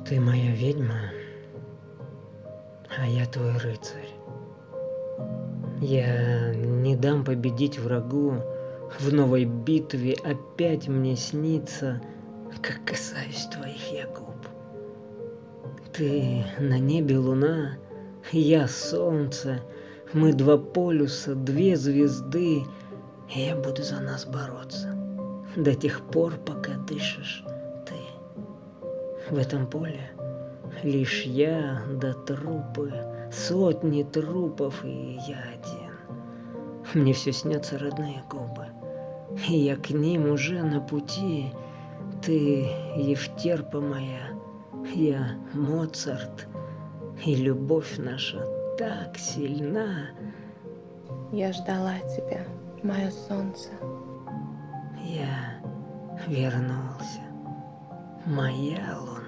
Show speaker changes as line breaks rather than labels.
Ты моя ведьма, а я твой рыцарь. Я не дам победить врагу, в новой битве опять мне снится, как касаюсь твоих я губ. Ты на небе луна, я солнце, мы два полюса, две звезды, и я буду за нас бороться до тех пор, пока дышишь ты. В этом поле лишь я да трупы, сотни трупов, и я один. Мне все снятся родные губы, и я к ним уже на пути. Ты Евтерпа моя, я Моцарт, и любовь наша так сильна.
Я ждала тебя, мое солнце.
Я вернулся, моя луна.